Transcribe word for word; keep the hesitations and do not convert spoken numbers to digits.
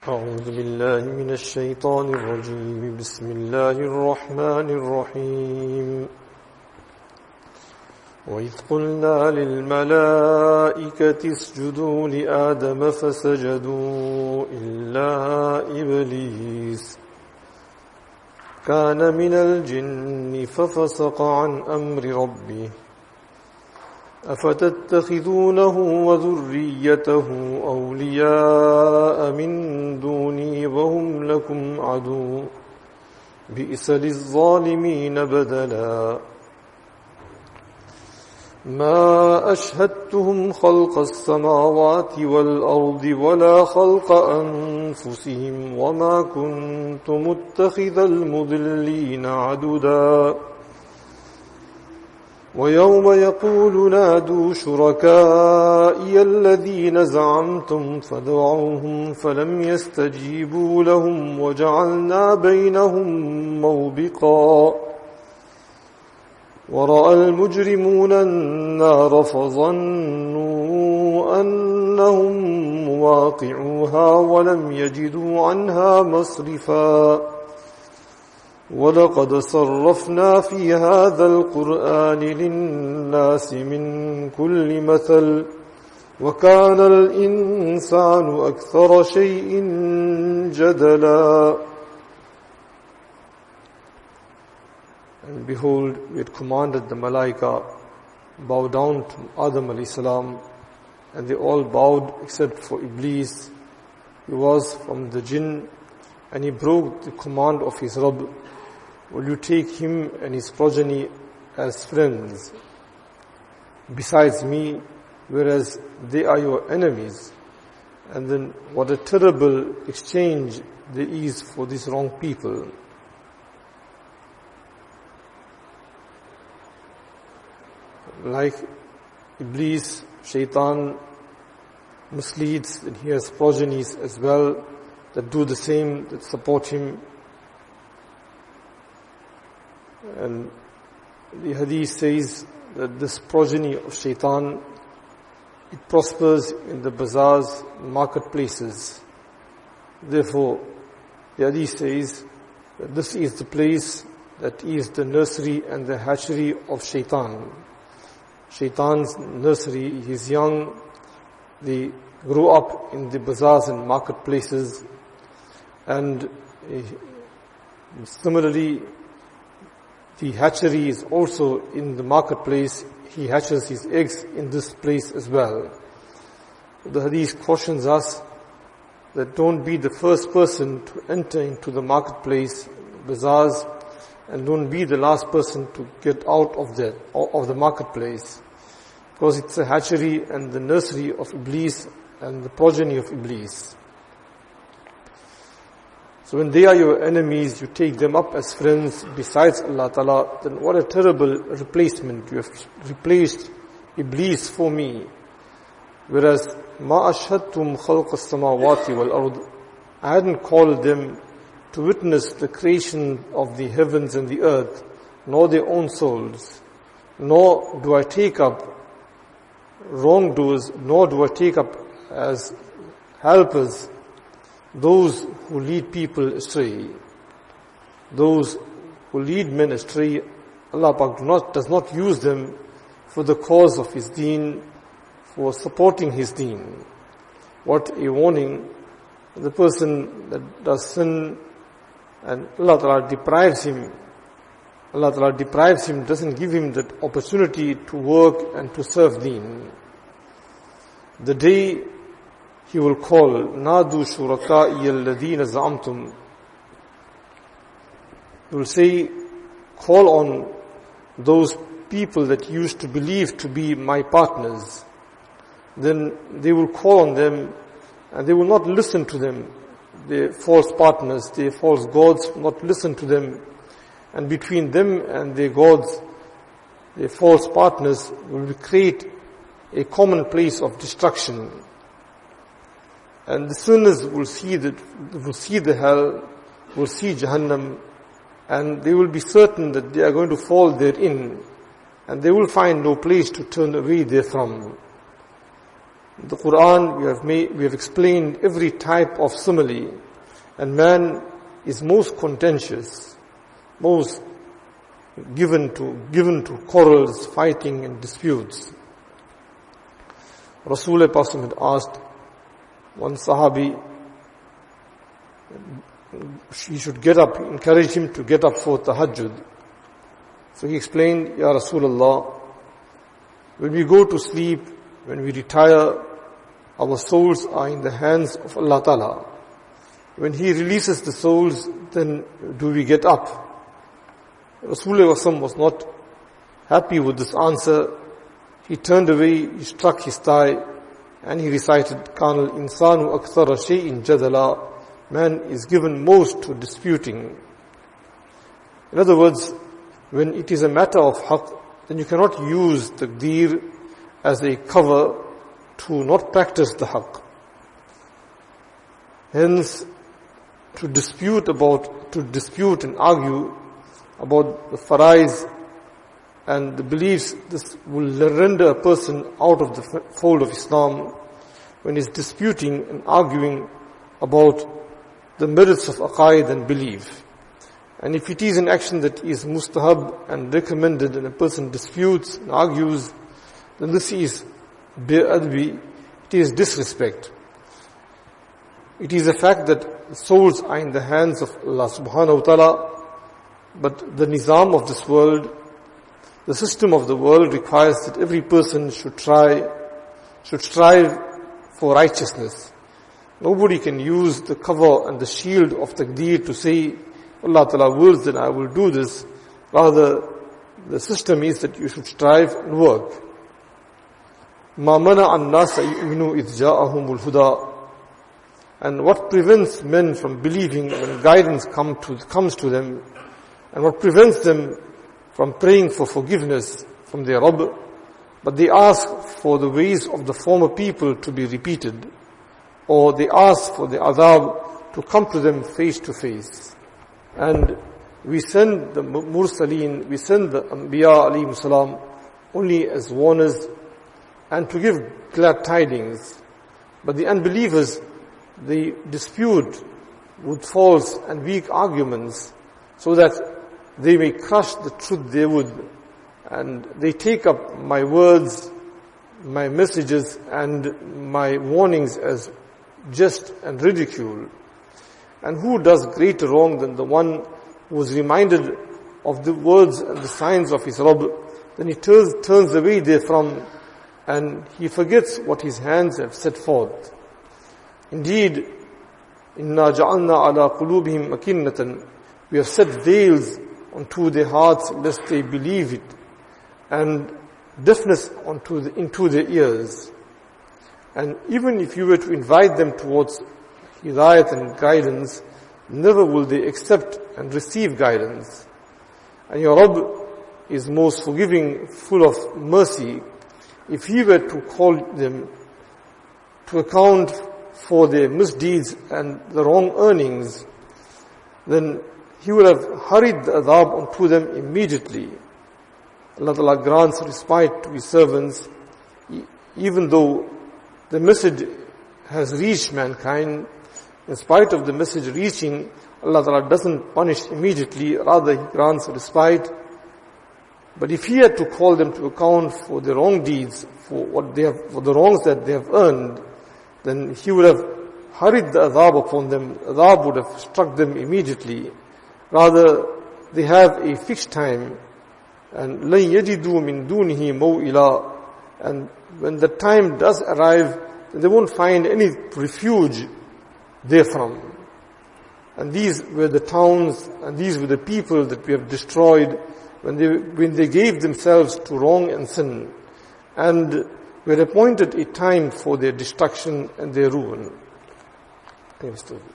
أعوذ بالله من الشيطان الرجيم بسم الله الرحمن الرحيم وإذ قلنا للملائكة اسجدوا لآدم فسجدوا إلا إبليس كان من الجن ففسق عن أمر ربه أفتتخذونه وذريته أولياء من دوني وهم لكم عدو بئس للظالمين بدلا ما أشهدتهم خلق السماوات والأرض ولا خلق أنفسهم وما كنت متخذ المضلين عددا ويوم يقول نادوا شركائي الذين زعمتم فدعوهم فلم يستجيبوا لهم وجعلنا بينهم موبقا ورأى المجرمون النار فظنوا أنهم مواقعوها ولم يجدوا عنها مصرفا وَلَقَدْ صَرَّفْنَا فِي هَذَا الْقُرْآنِ لِلنَّاسِ مِنْ كُلِّ مَثَلٍ وَكَانَ الْإِنسَانُ أَكْثَرَ شَيْءٍ جَدَلًا. And behold, we had commanded the Malaika, bow down to Adam alayhi salam, and they all bowed except for Iblis. He was from the jinn, and he broke the command of his Rabb. Will you take him and his progeny as friends besides me, whereas they are your enemies? And then what a terrible exchange there is for these wrong people. Like Iblis, Shaitan misleads, and he has progenies as well that do the same, that support him. And the hadith says that this progeny of Shaitan, it prospers in the bazaars, marketplaces. Therefore, the hadith says that this is the place that is the nursery and the hatchery of Shaitan. Shaitan's nursery, he is young, they grow up in the bazaars and marketplaces, and similarly, the hatchery is also in the marketplace. He hatches his eggs in this place as well. The hadith cautions us that don't be the first person to enter into the marketplace, bazaars, and don't be the last person to get out of the, of the marketplace. Because it's a hatchery and the nursery of Iblis and the progeny of Iblis. So when they are your enemies, you take them up as friends besides Allah Ta'ala, then what a terrible replacement. You have replaced Iblis for me. Whereas, مَا أَشْهَدْتُمْ خَلْقَ السَّمَاوَاتِ وَالْأَرْضِ, I hadn't called them to witness the creation of the heavens and the earth, nor their own souls. Nor do I take up wrongdoers, nor do I take up as helpers those who lead people astray. Those who lead men astray, Allah Pak do not, does not use them for the cause of His deen, for supporting His deen. What a warning. The person that does sin and Allah Ta'ala deprives him, Allah Ta'ala deprives him, doesn't give him that opportunity to work and to serve deen. The day He will call, Nadu shuraka'i alladhina za'amtum. He will say, call on those people that you used to believe to be my partners. Then they will call on them and they will not listen to them. Their false partners, their false gods will not listen to them. And between them and their gods, their false partners will create a common place of destruction. And the sinners will see the, will see the hell, will see Jahannam, and they will be certain that they are going to fall therein, and they will find no place to turn away therefrom. In the Quran, we have made, we have explained every type of simile, and man is most contentious, most given to, given to quarrels, fighting and disputes. Rasulullah had asked one Sahabi, he should get up, encourage him to get up for tahajjud. So he explained, Ya Rasulullah, when we go to sleep, when we retire, our souls are in the hands of Allah Ta'ala. When He releases the souls, then do we get up? Rasulullah was not happy with this answer. He turned away, he struck his thigh, and he recited, Kanal insanu akthara shay'in jadala. Man is given most to disputing. In other words, when it is a matter of haqq, then you cannot use taqdeer as a cover to not practice the haqq. Hence, to dispute about, to dispute and argue about the farais and the beliefs, this will render a person out of the fold of Islam when he's disputing and arguing about the merits of aqaid and belief. And if it is an action that is mustahab and recommended and a person disputes and argues, then this is bi'adbi, it is disrespect. It is a fact that souls are in the hands of Allah subhanahu wa ta'ala, but the nizam of this world, the system of the world requires that every person should try, should strive for righteousness. Nobody can use the cover and the shield of taqdeer to say, Allah Ta'ala wills that I will do this. Rather, the system is that you should strive and work. مَا مَنَعَ النَّاسَ يُؤْمِنُوا إِذْ جَاءَهُمُ الْهُدَى. And what prevents men from believing when guidance come to, comes to them, and what prevents them from praying for forgiveness from their Rabb, but they ask for the ways of the former people to be repeated, or they ask for the adhab to come to them face to face. And we send the Mursaleen, we send the Anbiya alayhim salam only as warners and to give glad tidings. But the unbelievers, they dispute with false and weak arguments so that they may crush the truth they would. And they take up my words, my messages and my warnings as jest and ridicule. And who does greater wrong than the one who is reminded of the words and the signs of his Rabb? Then he turns, turns away therefrom and he forgets what his hands have set forth. Indeed, inna ja'alna ala qulubihim akinnatan, we have set veils onto their hearts lest they believe it, and deafness onto the, into their ears. And even if you were to invite them towards hidayat and guidance, never will they accept and receive guidance. And your Rabb is most forgiving, full of mercy. If He were to call them to account for their misdeeds and the wrong earnings, then He would have hurried the adhab onto them immediately. Allah Ta'ala grants respite to His servants, even though the message has reached mankind. In spite of the message reaching, Allah Ta'ala doesn't punish immediately, rather He grants respite. But if He had to call them to account for their wrong deeds, for what they have, for the wrongs that they have earned, then He would have hurried the adhab upon them. Adhab would have struck them immediately. Rather, they have a fixed time, and لَن يَجِدُوا مِن دُونِهِ مَوْئِلًا. And when the time does arrive, they won't find any refuge therefrom. And these were the towns, and these were the people that we have destroyed when they, when they gave themselves to wrong and sin, and were appointed a time for their destruction and their ruin. Thanks to you.